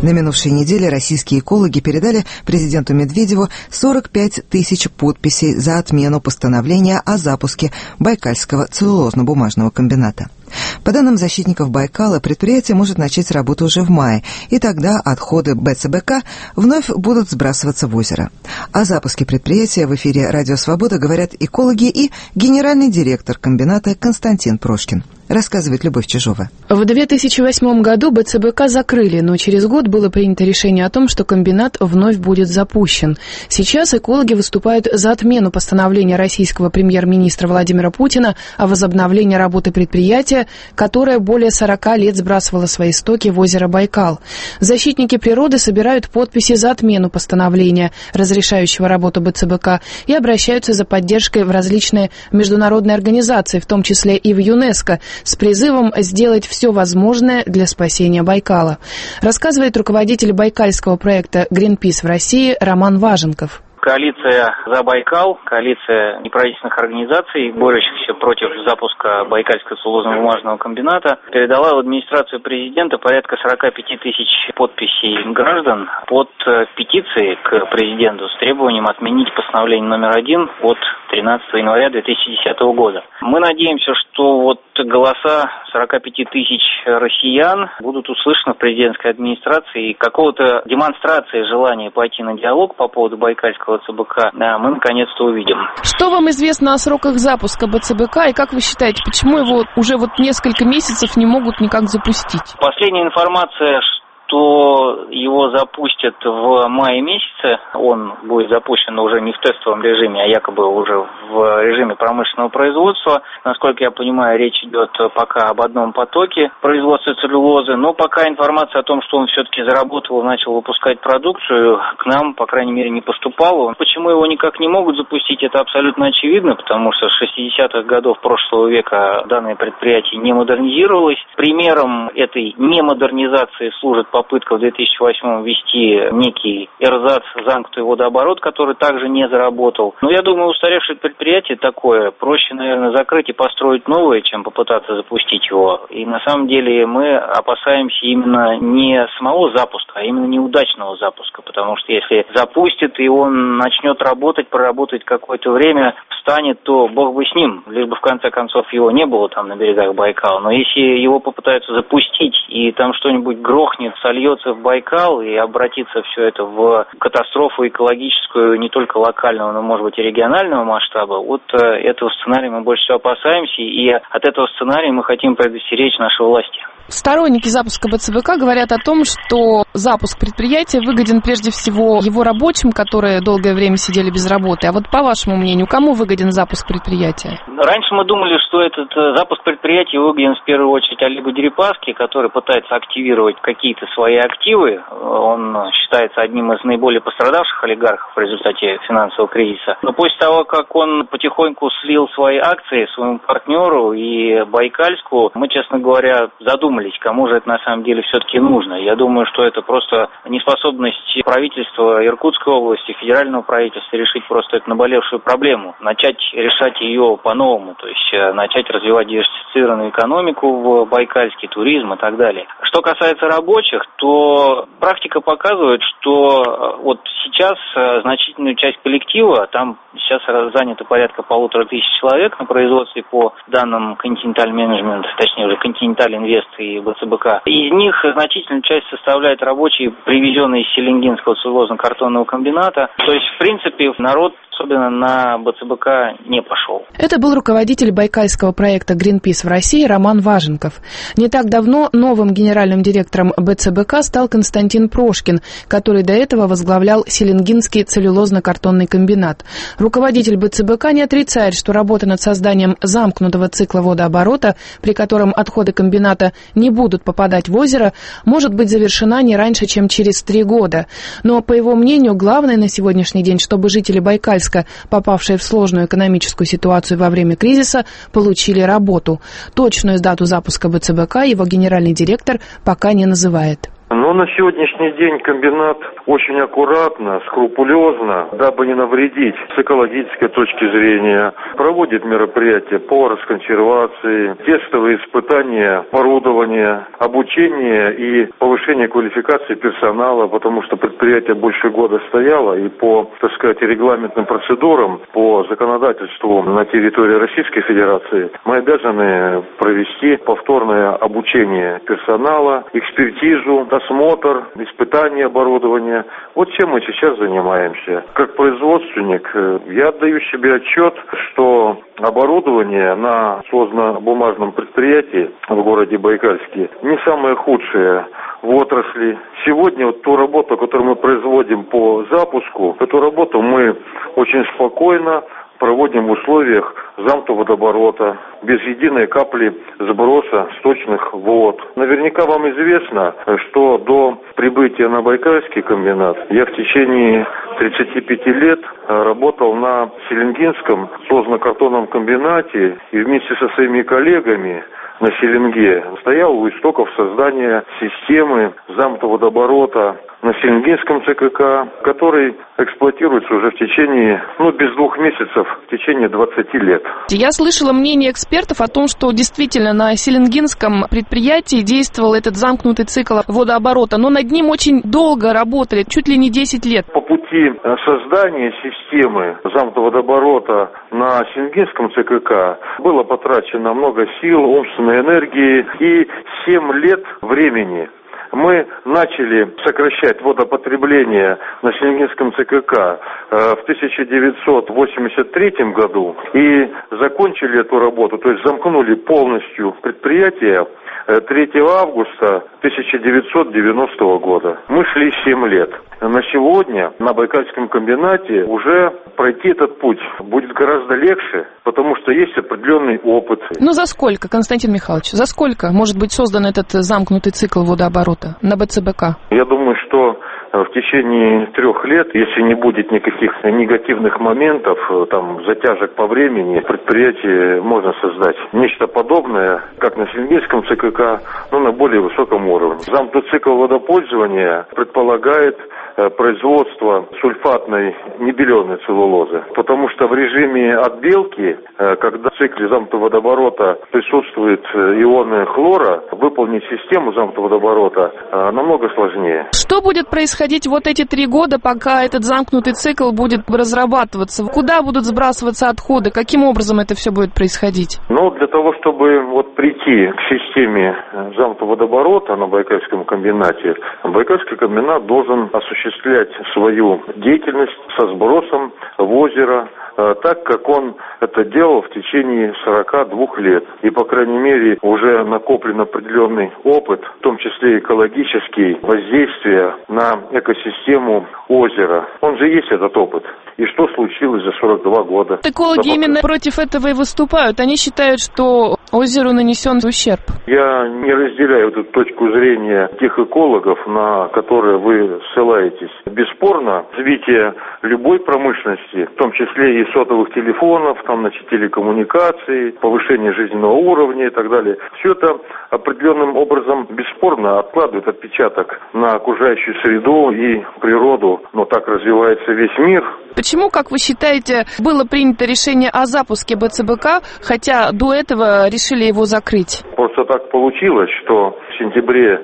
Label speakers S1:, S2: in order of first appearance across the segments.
S1: На минувшей неделе российские экологи передали президенту Медведеву 45 тысяч подписей за отмену постановления о запуске Байкальского целлюлозно-бумажного комбината. По данным защитников Байкала, предприятие может начать работу уже в мае, и тогда отходы БЦБК вновь будут сбрасываться в озеро. О запуске предприятия в эфире «Радио Свобода» говорят экологи и генеральный директор комбината Константин Прошкин. Рассказывает Любовь Чижова.
S2: В 2008 году БЦБК закрыли, но через год было принято решение о том, что комбинат вновь будет запущен. Сейчас экологи выступают за отмену постановления российского премьер-министра Владимира Путина о возобновлении работы предприятия, которое более 40 лет сбрасывало свои стоки в озеро Байкал. Защитники природы собирают подписи за отмену постановления, разрешающего работу БЦБК, и обращаются за поддержкой в различные международные организации, в том числе и в ЮНЕСКО, с призывом сделать все возможное для спасения Байкала. Рассказывает руководитель байкальского проекта «Гринпис» в России Роман Важенков.
S3: Коалиция «За Байкал», коалиция неправительственных организаций, борющихся против запуска Байкальского целлюлозно-бумажного комбината, передала в администрацию президента порядка 45 тысяч подписей граждан под петицией к президенту с требованием отменить постановление номер 1 от 13 января 2010 года. Мы надеемся, что вот голоса 45 тысяч россиян будут услышаны в президентской администрации, и какого-то демонстрации желания пойти на диалог по поводу Байкальского ЦБК мы наконец-то увидим.
S2: Что вам известно о сроках запуска БЦБК, и как вы считаете, почему его уже несколько месяцев не могут никак запустить?
S3: Последняя информация, что его запустят в мае месяце. Он будет запущен уже не в тестовом режиме, а якобы уже в режиме промышленного производства. Насколько я понимаю, речь идет пока об одном потоке производства целлюлозы, но пока информация о том, что он все-таки заработал и начал выпускать продукцию, к нам, по крайней мере, не поступала. Почему его никак не могут запустить, это абсолютно очевидно, потому что с 60-х годов прошлого века данное предприятие не модернизировалось. Примером этой немодернизации служит попытка в 2008-м ввести некий эрзац, замкнутый водооборот, который также не заработал. Но я думаю, устаревшее предприятие такое, проще, наверное, закрыть и построить новое, чем попытаться запустить его. И на самом деле мы опасаемся именно не самого запуска, а именно неудачного запуска, потому что если запустит и он начнет работать, проработать какое-то время, встанет, то бог бы с ним, лишь бы в конце концов его не было там на берегах Байкала. Но если его попытаются запустить и там что-нибудь грохнет, сольется в Байкал и обратится все это в катастрофу экологическую не только локального, но, может быть, и регионального масштаба, вот этого сценария мы больше всего опасаемся, и от этого сценария мы хотим предостеречь наши власти.
S2: Сторонники запуска БЦБК говорят о том, что запуск предприятия выгоден прежде всего его рабочим, которые долгое время сидели без работы. А вот по вашему мнению, кому выгоден запуск предприятия?
S3: Раньше мы думали, что этот запуск предприятия выгоден в первую очередь Олегу Дерипаски, который пытается активировать какие-то свои активы. Он считается одним из наиболее пострадавших олигархов в результате финансового кризиса. Но после того, как он потихоньку слил свои акции своему партнеру и Байкальску, мы, честно говоря, задумались, кому же это на самом деле все-таки нужно. Я думаю, что это просто неспособность правительства Иркутской области, федерального правительства решить просто эту наболевшую проблему, начать решать ее по-новому, то есть начать развивать диверсифицированную экономику в Байкальске, туризм и так далее. Что касается рабочих, то практика показывает, что вот сейчас значительную часть коллектива, там сейчас занято порядка 1500 человек на производстве по данным Continental Management, точнее уже Continental Invest и БЦБК. Из них значительную часть составляют рабочие, привезенные из Селенгинского целлюлозно-картонного комбината. То есть, в принципе, народ особенно на БЦБК не пошел.
S2: Это был руководитель байкальского проекта «Гринпис» в России Роман Важенков. Не так давно новым генеральным директором БЦБК стал Константин Прошкин, который до этого возглавлял Селенгинский целлюлозно-картонный комбинат. Руководитель БЦБК не отрицает, что работа над созданием замкнутого цикла водооборота, при котором отходы комбината не будут попадать в озеро, может быть завершена не раньше, чем через 3 года. Но, по его мнению, главное на сегодняшний день, чтобы жители Байкальска, попавшие в сложную экономическую ситуацию во время кризиса, получили работу. Точную дату запуска БЦБК его генеральный директор пока не называет.
S4: Но на сегодняшний день комбинат очень аккуратно, скрупулезно, дабы не навредить с экологической точки зрения, проводит мероприятия по расконсервации, тестовые испытания оборудования, обучение и повышение квалификации персонала, потому что предприятие больше года стояло, и по, так сказать, регламентным процедурам, по законодательству на территории Российской Федерации мы обязаны провести повторное обучение персонала, экспертизу, осмотр, испытание оборудования. Вот чем мы сейчас занимаемся. Как производственник я отдаю себе отчет, что оборудование на сложно-бумажном предприятии в городе Байкальске не самое худшее в отрасли. Сегодня вот ту работу, которую мы производим по запуску, эту работу мы очень спокойно проводим в условиях замкнутого водоворота, без единой капли сброса сточных вод. Наверняка вам известно, что до прибытия на Байкальский комбинат я в течение 35 лет работал на Селенгинском сложно-картонном комбинате и вместе со своими коллегами на Селенге стоял у истоков создания системы замкнутого водоворота на Селенгинском ЦКК, который эксплуатируется уже в течение, без 2 месяцев, в течение 20 лет.
S2: Я слышала мнение экспертов о том, что действительно на Селенгинском предприятии действовал этот замкнутый цикл водооборота, но над ним очень долго работали, чуть ли не 10 лет.
S4: По пути создания системы замкнутого водооборота на Селенгинском ЦКК было потрачено много сил, умственной энергии и 7 лет времени. Мы начали сокращать водопотребление на Селенгинском ЦКК в 1983 году и закончили эту работу, то есть замкнули полностью предприятие 3 августа 1990 года. Мы шли 7 лет. На сегодня на Байкальском комбинате уже пройти этот путь будет гораздо легче, потому что есть определенный опыт.
S2: За сколько, Константин Михайлович, за сколько может быть создан этот замкнутый цикл водооборота на БЦБК?
S4: Я думаю, что в течение 3 лет, если не будет никаких негативных моментов, затяжек по времени, предприятие можно создать нечто подобное, как на Селенгинском ЦКК, но на более высоком уровне. Замкнутый цикл водопользования предполагает производство сульфатной небеленой целлулозы, потому что в режиме отбелки, когда в цикле замкнутого водоворота присутствуют ионы хлора, выполнить систему замкнутого водоворота намного сложнее.
S2: Что будет происходить вот эти 3 года, пока этот замкнутый цикл будет разрабатываться? Куда будут сбрасываться отходы? Каким образом это все будет происходить?
S4: Для того, чтобы прийти к системе замкнутого водоворота на Байкальском комбинате, Байкальский комбинат должен осуществлять свою деятельность со сбросом в озеро, так, как он это делал в течение 42 лет. И, по крайней мере, уже накоплен определенный опыт, в том числе экологический, воздействие на экосистему озера. Он же есть этот опыт. И что случилось за 42 года?
S2: Экологи именно против этого и выступают. Они считают, что озеру нанесен ущерб.
S4: Я не разделяю эту точку зрения тех экологов, на которые вы ссылаетесь. Бесспорно, развитие любой промышленности, в том числе и сотовых телефонов, телекоммуникаций, повышение жизненного уровня и так далее, все это определенным образом бесспорно откладывает отпечаток на окружающую среду и природу, но так развивается весь мир.
S2: Почему, как вы считаете, было принято решение о запуске БЦБК, хотя до этого решили его закрыть?
S4: Просто так получилось, что в сентябре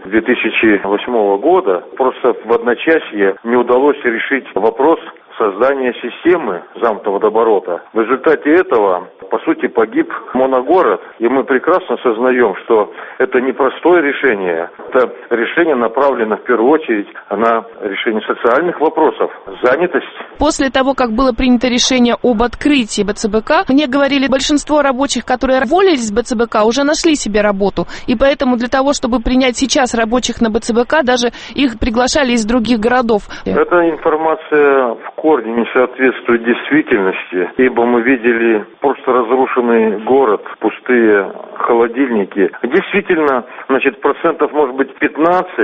S4: 2008 года просто в одночасье не удалось решить вопрос создания системы замкнутого водоворота. В результате этого, по сути, погиб моногород, и мы прекрасно осознаем, что это непростое решение. Это решение направлено в первую очередь на решение социальных вопросов, занятость.
S2: После того, как было принято решение об открытии БЦБК, мне говорили, большинство рабочих, которые уволились с БЦБК, уже нашли себе работу. И поэтому для того, чтобы принять сейчас рабочих на БЦБК, даже их приглашали из других городов.
S4: Эта информация в корне не соответствует действительности, ибо мы видели просто разрушенный город, пустые холодильники. Действительно, процентов, может быть, 15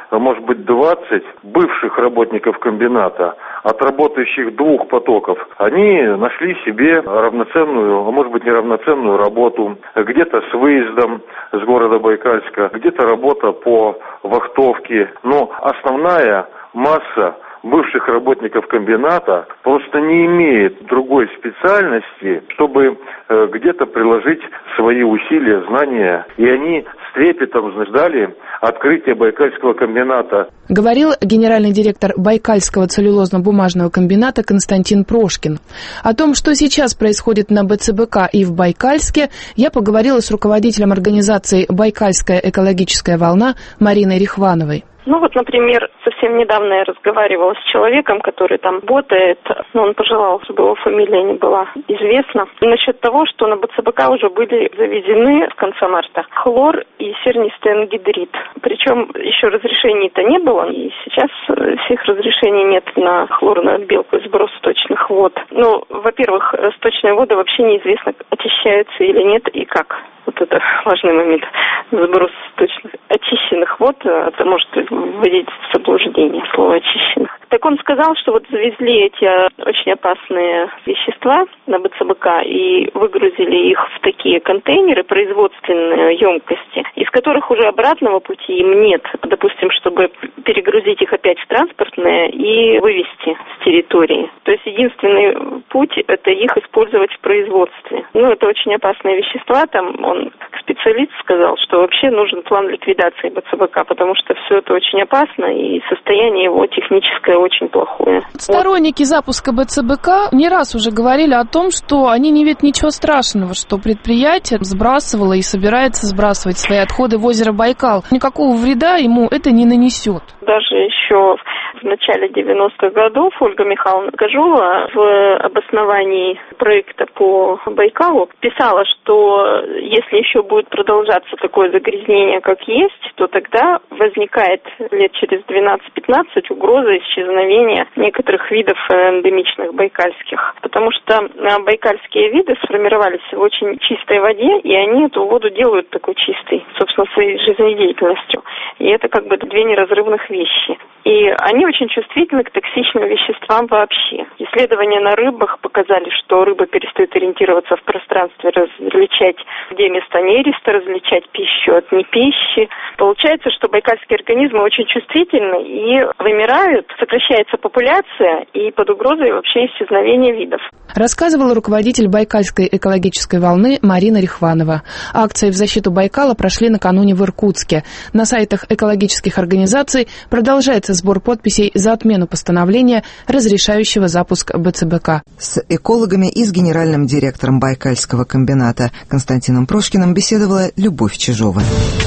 S4: может быть 20 бывших работников комбината от работающих 2 потоков, они нашли себе равноценную, а может быть неравноценную работу, где-то с выездом с города Байкальска, где-то работа по вахтовке. Но основная масса бывших работников комбината просто не имеет другой специальности, чтобы где-то приложить свои усилия, знания. И они с трепетом ждали открытия Байкальского комбината.
S2: Говорил генеральный директор Байкальского целлюлозно-бумажного комбината Константин Прошкин. О том, что сейчас происходит на БЦБК и в Байкальске, я поговорила с руководителем организации «Байкальская экологическая волна» Мариной Рихвановой.
S5: Например, совсем недавно я разговаривала с человеком, который там работает, но он пожелал, чтобы его фамилия не была известна, насчет того, что на БЦБК уже были завезены в конце марта хлор и сернистый ангидрид. Причем еще разрешений-то не было, и сейчас всех разрешений нет на хлорную отбелку и сброс сточных вод. Во-первых, сточные воды вообще неизвестно, очищаются или нет и как. Вот это важный момент. Сброс сточных очищенных вод, это может вводить в заблуждение слово «очищенных». Так он сказал, что завезли эти очень опасные вещества на БЦБК и выгрузили их в такие контейнеры, производственные емкости, из которых уже обратного пути им нет. Допустим, чтобы перегрузить их опять в транспортные и вывезти с территории. То есть единственный путь – это их использовать в производстве. Это очень опасные вещества. Там он, как специалист, сказал, что вообще нужен план ликвидации БЦБК, потому что все это очень опасно и состояние его техническое очень плохое.
S2: Сторонники запуска БЦБК не раз уже говорили о том, что они не видят ничего страшного, что предприятие сбрасывало и собирается сбрасывать свои отходы в озеро Байкал. Никакого вреда ему это не нанесет.
S5: Даже еще в начале 90-х годов Ольга Михайловна Кожула в обосновании проекта по Байкалу писала, что если еще будет продолжаться такое загрязнение, как есть, то тогда возникает лет через 12-15 угроза исчезновения некоторых видов эндемичных байкальских. Потому что байкальские виды сформировались в очень чистой воде, и они эту воду делают такой чистой, собственно, своей жизнедеятельностью. И это две неразрывных вещи. И они очень чувствительны к токсичным веществам вообще. Исследования на рыбах показали, что рыба перестает ориентироваться в пространстве, различать, где место нереста, различать пищу от непищи. Получается, что байкальские организмы очень чувствительны и вымирают, сокращается популяция и под угрозой вообще исчезновения видов.
S2: Рассказывала руководитель Байкальской экологической волны Марина Рихванова. Акции в защиту Байкала прошли накануне в Иркутске. На сайтах экологических организаций продолжается сбор подписей за отмену постановления, разрешающего запуск БЦБК.
S1: С экологами и с генеральным директором Байкальского комбината Константином Прошкиным беседовала Любовь Чижова.